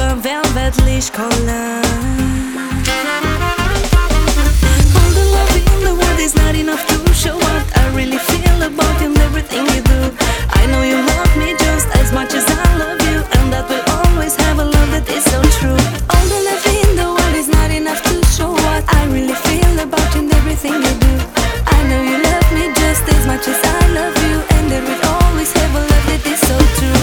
a velvet leash collar. All the love in the world is not enough to show what I really feel about you and everything you do. I know you love me just as much as I love you, and that we'll always have a love that is so true. All the love in the world is not enough to show what I really feel about you and everything you do. I know you love me just as much as I love you, and that we'll always have a love that is so true.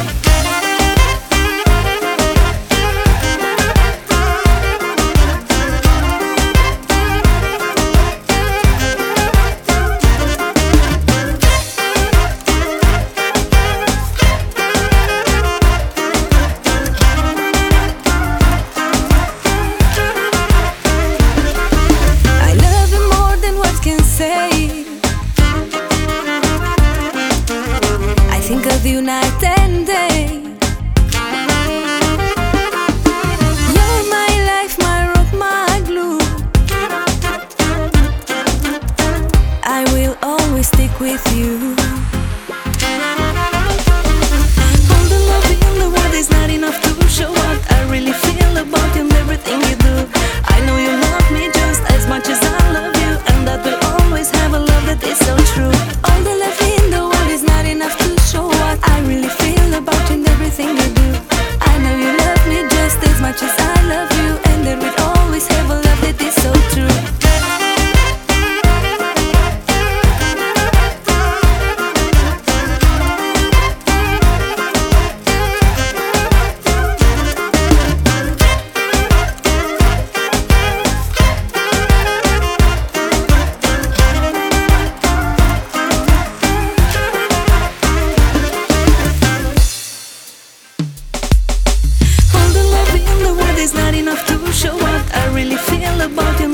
Think of you night and day. You're my life, my rock, my glue. I will always stick with you. All the love in the world is not enough to show what I really feel about you and everything you do. I know you love me just as much as I love you, and that we'll always have a love that is so true. All the love in the world is not enough to show what I really feel about you and everything you do. I know you love me just as much as I love you, and that we'll always have a love that is so true. It's not enough to show what I really feel about you